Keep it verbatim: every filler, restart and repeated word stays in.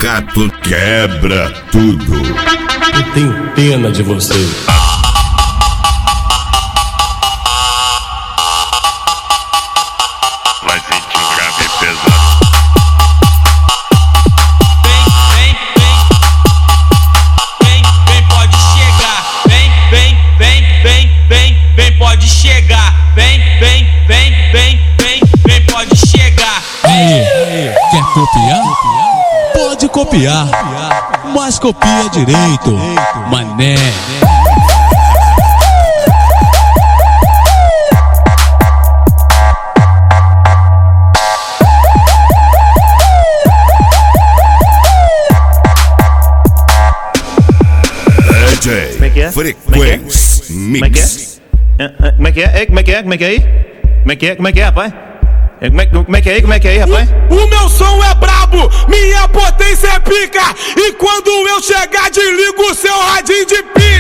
Sindicato quebra tudo. Eu tenho pena de você. Vai sentir um grave pesado. Vem, vem, vem. Vem, vem, pode chegar. Vem, vem, vem, vem, vem, vem, pode chegar. Vem, vem, vem, vem, vem, vem, pode chegar. Aí, quer copiar? Pode copiar, mas copia direito, mané. D J Frequência Mix. Como é que é? Como é que é? Como é que é aí? Como é que é? Como é que é, rapaz? Como é, como é que é aí? Como é que é aí, rapaz? O meu som é brabo, minha potência é pica. E quando eu chegar, desligo o seu radinho de pica.